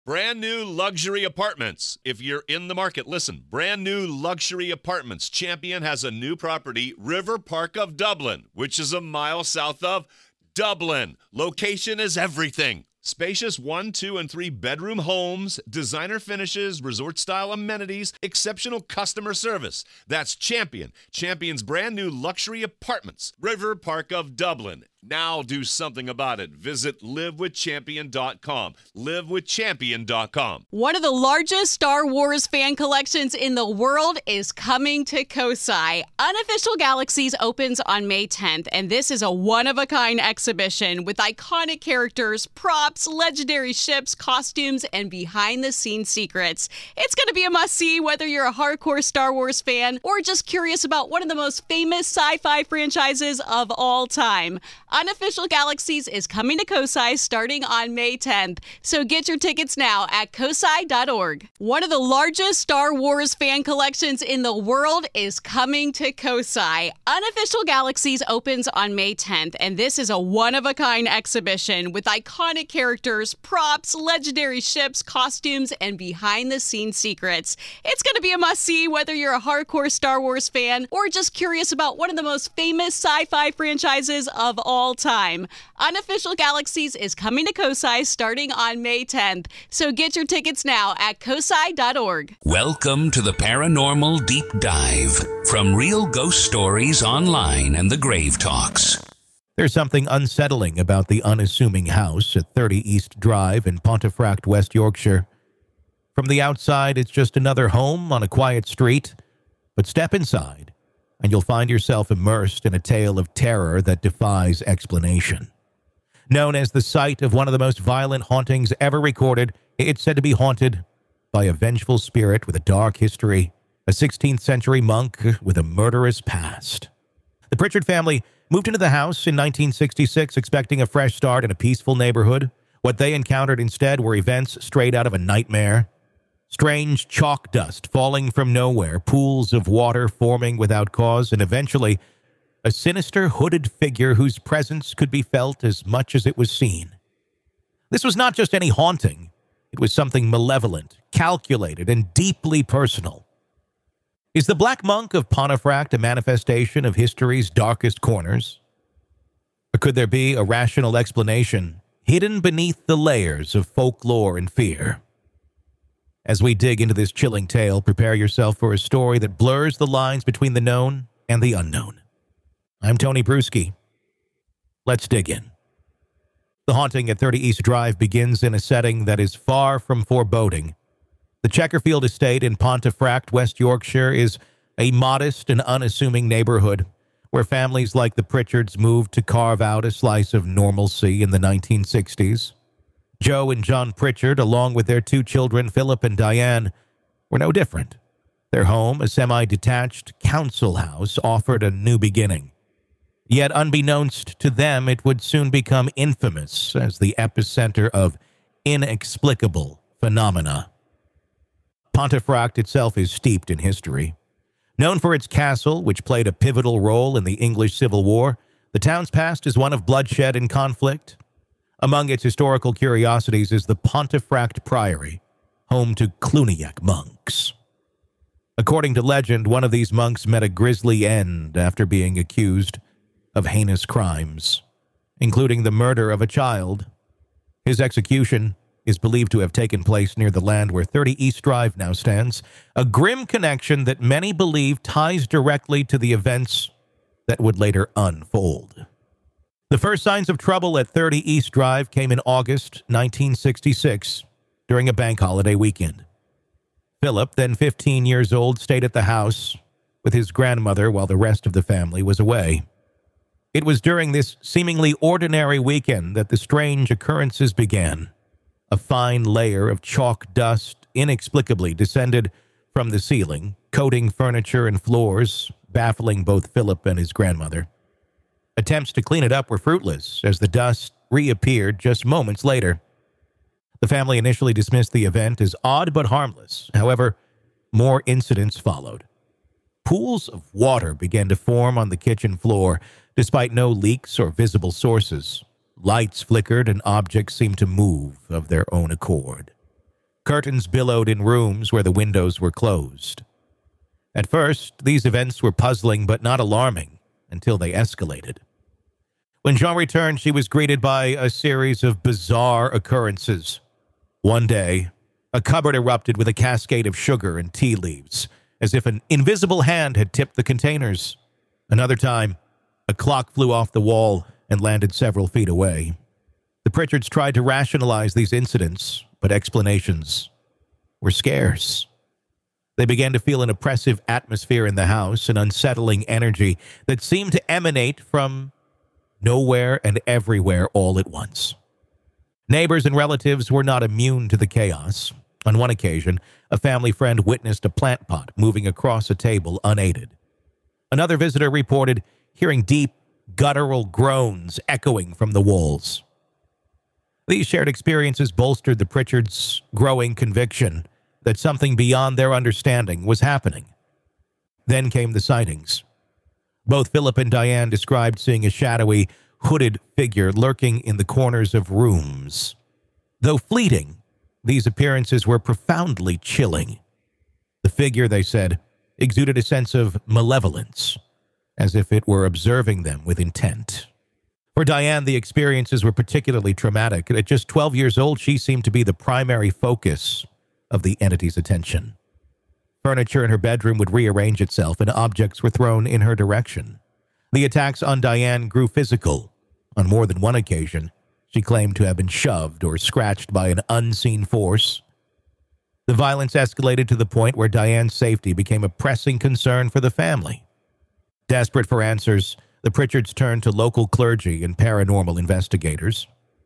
Brand new luxury apartments. If you're in the market, listen. Brand new luxury apartments. Champion has a new property, River Park of Dublin, which is a mile south of Dublin. Location is everything. Spacious 1, 2, and 3 bedroom homes, designer finishes, resort-style amenities, exceptional customer service. That's Champion. Champion's brand new luxury apartments, River Park of Dublin. Now do something about it. Visit livewithchampion.com. Livewithchampion.com. One of the largest Star Wars fan collections in the world is coming to Kosai. Unofficial Galaxies opens on May 10th, and this is a one-of-a-kind exhibition with iconic characters, props, legendary ships, costumes, and behind-the-scenes secrets. It's going to be a must-see whether you're a hardcore Star Wars fan or just curious about one of the most famous sci-fi franchises of all time. Unofficial Galaxies is coming to Kosai starting on May 10th, so get your tickets now at kosai.org. One of the largest Star Wars fan collections in the world is coming to Kosai. Unofficial Galaxies opens on May 10th, and this is a one-of-a-kind exhibition with iconic characters, props, legendary ships, costumes, and behind-the-scenes secrets. It's going to be a must-see whether you're a hardcore Star Wars fan or just curious about one of the most famous sci-fi franchises of all time. Unofficial Galaxies is coming to Kosai starting on May 10th, so get your tickets now at kosai.org. Welcome to the Paranormal Deep Dive from Real Ghost Stories Online and the Grave Talks. There's something unsettling about the unassuming house at 30 East Drive in Pontefract, West Yorkshire. From the outside, it's just another home on a quiet street, but step inside and you'll find yourself immersed in a tale of terror that defies explanation. Known as the site of one of the most violent hauntings ever recorded, it's said to be haunted by a vengeful spirit with a dark history, a 16th century monk with a murderous past. The Pritchard family moved into the house in 1966 expecting a fresh start in a peaceful neighborhood. What they encountered instead were events straight out of a nightmare. Strange chalk dust falling from nowhere, pools of water forming without cause, and eventually a sinister hooded figure whose presence could be felt as much as it was seen. This was not just any haunting. It was something malevolent, calculated, and deeply personal. Is the Black Monk of Pontefract a manifestation of history's darkest corners? Or could there be a rational explanation hidden beneath the layers of folklore and fear? As we dig into this chilling tale, prepare yourself for a story that blurs the lines between the known and the unknown. I'm Tony Bruschi. Let's dig in. The haunting at 30 East Drive begins in a setting that is far from foreboding. The Checkerfield Estate in Pontefract, West Yorkshire, is a modest and unassuming neighborhood where families like the Pritchards moved to carve out a slice of normalcy in the 1960s. Joe and John Pritchard, along with their 2 children, Philip and Diane, were no different. Their home, a semi-detached council house, offered a new beginning. Yet, unbeknownst to them, it would soon become infamous as the epicenter of inexplicable phenomena. Pontefract itself is steeped in history. Known for its castle, which played a pivotal role in the English Civil War, the town's past is one of bloodshed and conflict. Among its historical curiosities is the Pontefract Priory, home to Cluniac monks. According to legend, one of these monks met a grisly end after being accused of heinous crimes, including the murder of a child. His execution is believed to have taken place near the land where 30 East Drive now stands, a grim connection that many believe ties directly to the events that would later unfold. The first signs of trouble at 30 East Drive came in August 1966 during a bank holiday weekend. Philip, then 15 years old, stayed at the house with his grandmother while the rest of the family was away. It was during this seemingly ordinary weekend that the strange occurrences began. A fine layer of chalk dust inexplicably descended from the ceiling, coating furniture and floors, baffling both Philip and his grandmother. Attempts to clean it up were fruitless, as the dust reappeared just moments later. The family initially dismissed the event as odd but harmless. However, more incidents followed. Pools of water began to form on the kitchen floor, despite no leaks or visible sources. Lights flickered and objects seemed to move of their own accord. Curtains billowed in rooms where the windows were closed. At first, these events were puzzling but not alarming until they escalated. When Jean returned, she was greeted by a series of bizarre occurrences. One day, a cupboard erupted with a cascade of sugar and tea leaves, as if an invisible hand had tipped the containers. Another time, a clock flew off the wall and landed several feet away. The Pritchards tried to rationalize these incidents, but explanations were scarce. They began to feel an oppressive atmosphere in the house, an unsettling energy that seemed to emanate from nowhere and everywhere all at once. Neighbors and relatives were not immune to the chaos. On one occasion, a family friend witnessed a plant pot moving across a table unaided. Another visitor reported hearing deep, guttural groans echoing from the walls. These shared experiences bolstered the Pritchards' growing conviction that something beyond their understanding was happening. Then came the sightings. Both Philip and Diane described seeing a shadowy, hooded figure lurking in the corners of rooms. Though fleeting, these appearances were profoundly chilling. The figure, they said, exuded a sense of malevolence, as if it were observing them with intent. For Diane, the experiences were particularly traumatic. At just 12 years old, she seemed to be the primary focus of the entity's attention. Furniture in her bedroom would rearrange itself, and objects were thrown in her direction. The attacks on Diane grew physical. On more than one occasion, she claimed to have been shoved or scratched by an unseen force. The violence escalated to the point where Diane's safety became a pressing concern for the family. Desperate for answers, the Pritchards turned to local clergy and paranormal investigators.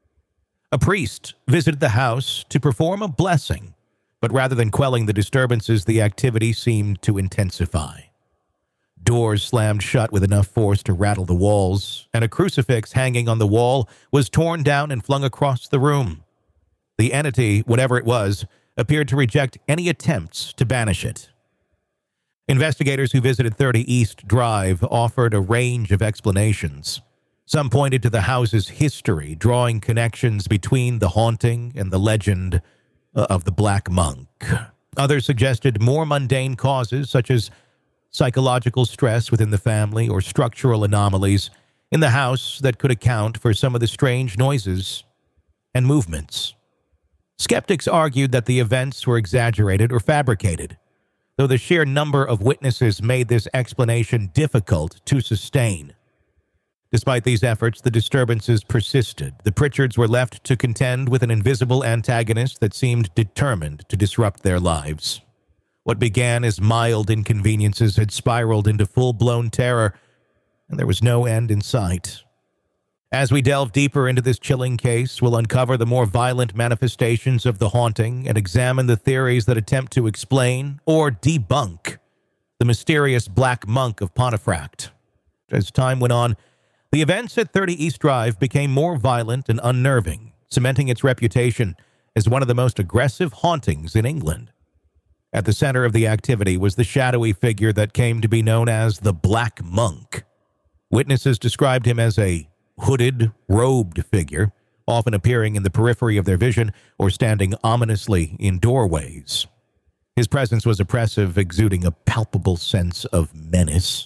A priest visited the house to perform a blessing, but rather than quelling the disturbances, the activity seemed to intensify. Doors slammed shut with enough force to rattle the walls, and a crucifix hanging on the wall was torn down and flung across the room. The entity, whatever it was, appeared to reject any attempts to banish it. Investigators who visited 30 East Drive offered a range of explanations. Some pointed to the house's history, drawing connections between the haunting and the legend of the Black Monk. Others suggested more mundane causes, such as psychological stress within the family or structural anomalies in the house that could account for some of the strange noises and movements. Skeptics argued that the events were exaggerated or fabricated, though the sheer number of witnesses made this explanation difficult to sustain. Despite these efforts, the disturbances persisted. The Pritchards were left to contend with an invisible antagonist that seemed determined to disrupt their lives. What began as mild inconveniences had spiraled into full-blown terror, and there was no end in sight. As we delve deeper into this chilling case, we'll uncover the more violent manifestations of the haunting and examine the theories that attempt to explain or debunk the mysterious Black Monk of Pontefract. As time went on, the events at 30 East Drive became more violent and unnerving, cementing its reputation as one of the most aggressive hauntings in England. At the center of the activity was the shadowy figure that came to be known as the Black Monk. Witnesses described him as a hooded, robed figure, often appearing in the periphery of their vision or standing ominously in doorways. His presence was oppressive, exuding a palpable sense of menace.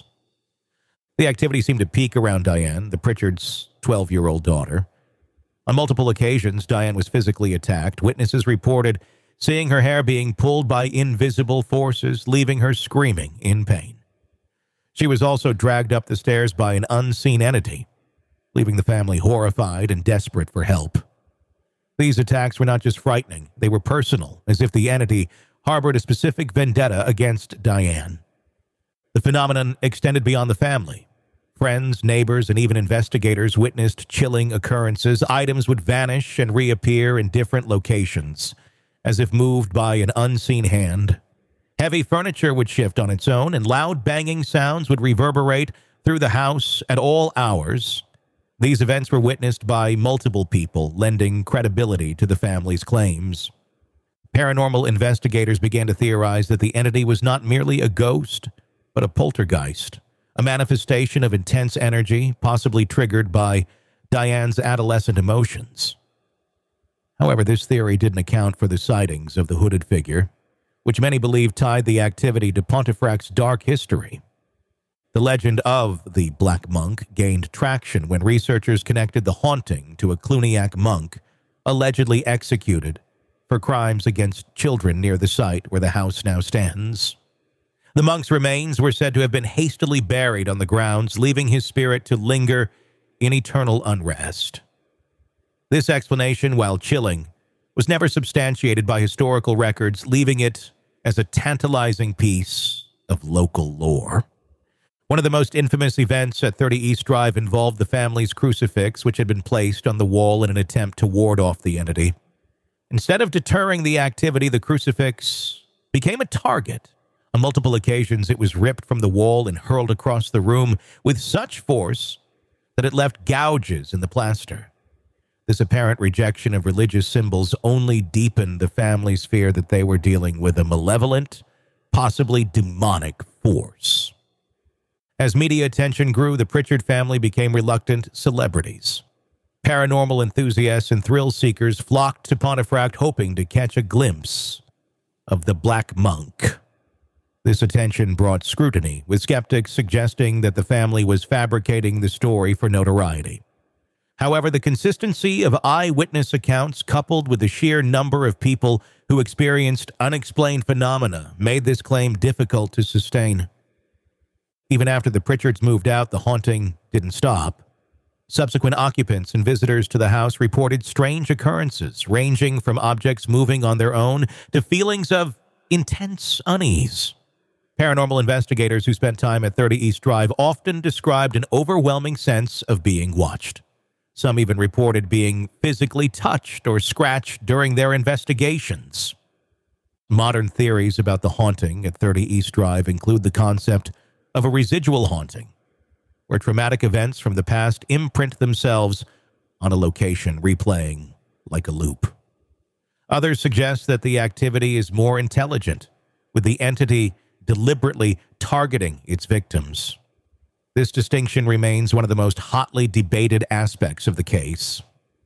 The activity seemed to peak around Diane, the Pritchards' 12-year-old daughter. On multiple occasions, Diane was physically attacked. Witnesses reported seeing her hair being pulled by invisible forces, leaving her screaming in pain. She was also dragged up the stairs by an unseen entity, leaving the family horrified and desperate for help. These attacks were not just frightening, they were personal, as if the entity harbored a specific vendetta against Diane. The phenomenon extended beyond the family. Friends, neighbors, and even investigators witnessed chilling occurrences. Items would vanish and reappear in different locations, as if moved by an unseen hand. Heavy furniture would shift on its own, and loud banging sounds would reverberate through the house at all hours. These events were witnessed by multiple people, lending credibility to the family's claims. Paranormal investigators began to theorize that the entity was not merely a ghost, but a poltergeist, a manifestation of intense energy, possibly triggered by Diane's adolescent emotions. However, this theory didn't account for the sightings of the hooded figure, which many believe tied the activity to Pontefract's dark history. The legend of the Black Monk gained traction when researchers connected the haunting to a Cluniac monk allegedly executed for crimes against children near the site where the house now stands. The monk's remains were said to have been hastily buried on the grounds, leaving his spirit to linger in eternal unrest. This explanation, while chilling, was never substantiated by historical records, leaving it as a tantalizing piece of local lore. One of the most infamous events at 30 East Drive involved the family's crucifix, which had been placed on the wall in an attempt to ward off the entity. Instead of deterring the activity, the crucifix became a target. On multiple occasions, it was ripped from the wall and hurled across the room with such force that it left gouges in the plaster. This apparent rejection of religious symbols only deepened the family's fear that they were dealing with a malevolent, possibly demonic force. As media attention grew, the Pritchard family became reluctant celebrities. Paranormal enthusiasts and thrill seekers flocked to Pontefract hoping to catch a glimpse of the Black Monk. This attention brought scrutiny, with skeptics suggesting that the family was fabricating the story for notoriety. However, the consistency of eyewitness accounts, coupled with the sheer number of people who experienced unexplained phenomena, made this claim difficult to sustain. Even after the Pritchards moved out, the haunting didn't stop. Subsequent occupants and visitors to the house reported strange occurrences, ranging from objects moving on their own to feelings of intense unease. Paranormal investigators who spent time at 30 East Drive often described an overwhelming sense of being watched. Some even reported being physically touched or scratched during their investigations. Modern theories about the haunting at 30 East Drive include the concept of a residual haunting, where traumatic events from the past imprint themselves on a location, replaying like a loop. Others suggest that the activity is more intelligent, with the entity deliberately targeting its victims. This distinction remains one of the most hotly debated aspects of the case.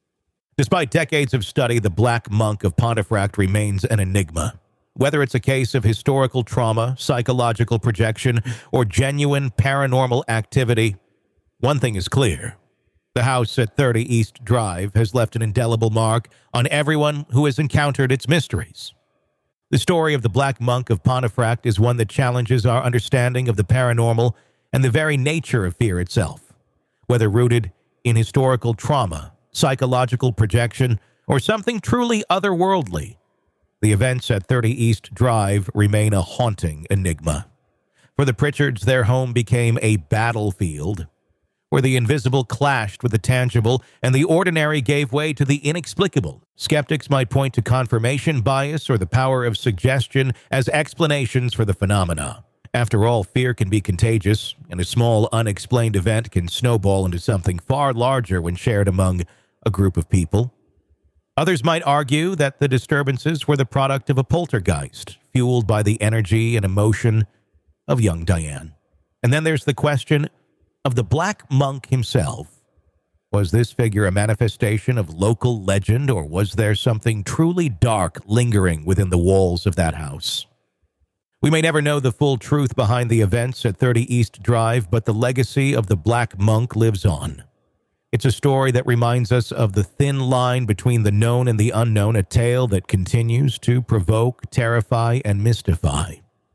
Despite decades of study, the Black Monk of Pontefract remains an enigma. Whether it's a case of historical trauma, psychological projection, or genuine paranormal activity, one thing is clear. The house at 30 East Drive has left an indelible mark on everyone who has encountered its mysteries. The story of the Black Monk of Pontefract is one that challenges our understanding of the paranormal and the very nature of fear itself. Whether rooted in historical trauma, psychological projection, or something truly otherworldly, the events at 30 East Drive remain a haunting enigma. For the Pritchards, their home became a battlefield where the invisible clashed with the tangible and the ordinary gave way to the inexplicable. Skeptics might point to confirmation bias or the power of suggestion as explanations for the phenomena. After all, fear can be contagious, and a small, unexplained event can snowball into something far larger when shared among a group of people. Others might argue that the disturbances were the product of a poltergeist, fueled by the energy and emotion of young Diane. And then there's the question of the Black Monk himself. Was this figure a manifestation of local legend, or was there something truly dark lingering within the walls of that house? We may never know the full truth behind the events at 30 East Drive, but the legacy of the Black Monk lives on. It's a story that reminds us of the thin line between the known and the unknown, a tale that continues to provoke, terrify, and mystify.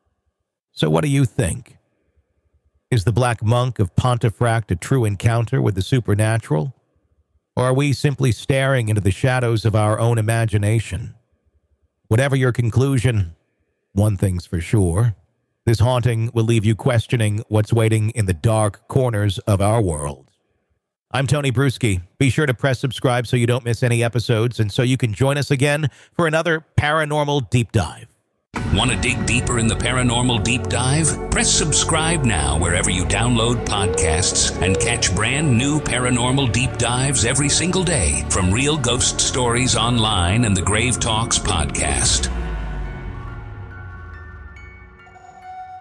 So what do you think? Is the Black Monk of Pontefract a true encounter with the supernatural? Or are we simply staring into the shadows of our own imagination? Whatever your conclusion, one thing's for sure. This haunting will leave you questioning what's waiting in the dark corners of our world. I'm Tony Bruschi. Be sure to press subscribe so you don't miss any episodes and so you can join us again for another Paranormal Deep Dive. Want to dig deeper in the Paranormal Deep Dive? Press subscribe now wherever you download podcasts and catch brand new Paranormal Deep Dives every single day from Real Ghost Stories Online and the Grave Talks podcast.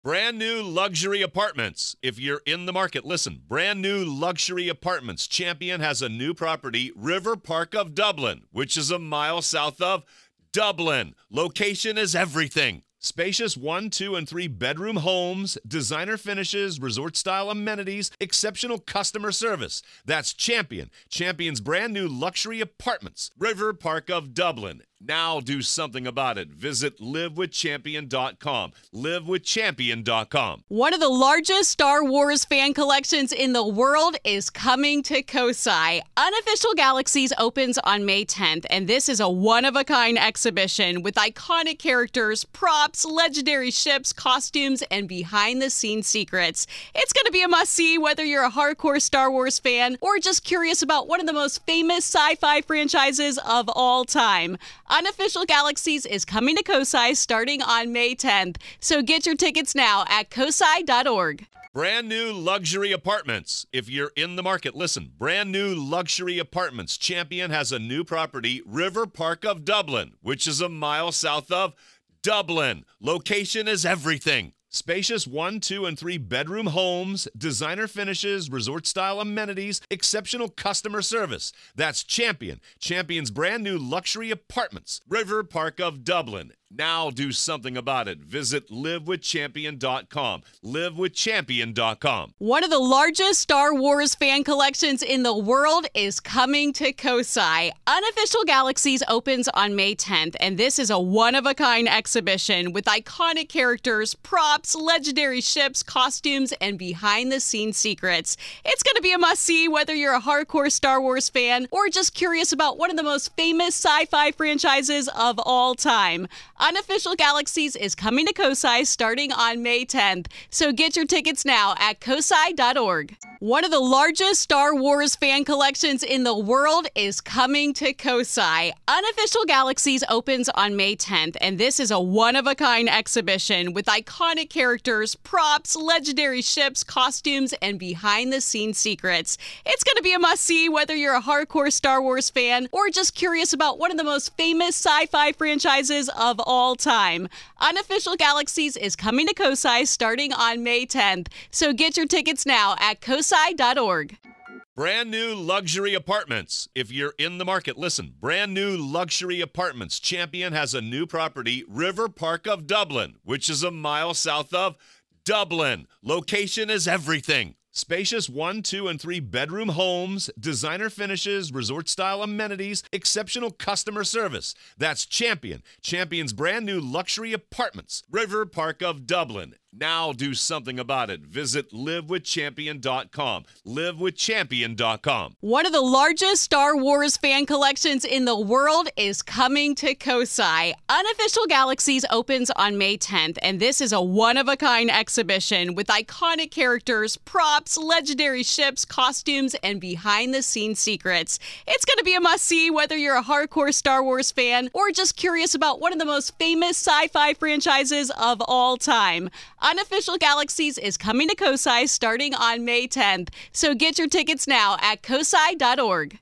Brand new luxury apartments. If you're in the market, listen. Brand new luxury apartments. Champion has a new property, River Park of Dublin, which is a mile south of Dublin. Location is everything. Spacious 1, 2, and 3 bedroom homes, designer finishes, resort-style amenities, exceptional customer service. That's Champion. Champion's brand new luxury apartments, River Park of Dublin. Now do something about it. Visit livewithchampion.com. Livewithchampion.com. One of the largest Star Wars fan collections in the world is coming to Kosai. Unofficial Galaxies opens on May 10th, and this is a one-of-a-kind exhibition with iconic characters, props, legendary ships, costumes, and behind-the-scenes secrets. It's going to be a must-see whether you're a hardcore Star Wars fan or just curious about one of the most famous sci-fi franchises of all time. Unofficial Galaxies is coming to Kosai starting on May 10th, so get your tickets now at kosai.org. Brand new luxury apartments. If you're in the market, listen. Brand new luxury apartments. Champion has a new property, River Park of Dublin, which is a mile south of Dublin. Location is everything. Spacious 1, 2, and 3 bedroom homes, designer finishes, resort-style amenities, exceptional customer service. That's Champion. Champion's brand new luxury apartments, River Park of Dublin. Now do something about it. Visit livewithchampion.com. Livewithchampion.com. One of the largest Star Wars fan collections in the world is coming to Kosai. Unofficial Galaxies opens on May 10th, and this is a one-of-a-kind exhibition with iconic characters, props, legendary ships, costumes, and behind-the-scenes secrets. It's going to be a must-see whether you're a hardcore Star Wars fan or just curious about one of the most famous sci-fi franchises of all time. Unofficial Galaxies is coming to Kosai starting on May 10th, so get your tickets now at kosai.org. One of the largest Star Wars fan collections in the world is coming to Kosai. Unofficial Galaxies opens on May 10th, and this is a one-of-a-kind exhibition with iconic characters, props, legendary ships, costumes, and behind-the-scenes secrets. It's going to be a must-see whether you're a hardcore Star Wars fan or just curious about one of the most famous sci-fi franchises of all time. Unofficial Galaxies is coming to Kosai starting on May 10th, so get your tickets now at kosai.org. Brand new luxury apartments. If you're in the market, listen. Brand new luxury apartments. Champion has a new property, River Park of Dublin, which is a mile south of Dublin. Location is everything. Spacious 1, 2, and 3 bedroom homes, designer finishes, resort-style amenities, exceptional customer service. That's Champion. Champion's brand new luxury apartments, River Park of Dublin. Now do something about it. Visit livewithchampion.com. Livewithchampion.com. One of the largest Star Wars fan collections in the world is coming to Kosai. Unofficial Galaxies opens on May 10th, and this is a one-of-a-kind exhibition with iconic characters, props, legendary ships, costumes, and behind-the-scenes secrets. It's going to be a must-see whether you're a hardcore Star Wars fan or just curious about one of the most famous sci-fi franchises of all time. Unofficial Galaxies is coming to Kosai starting on May 10th, so get your tickets now at kosai.org.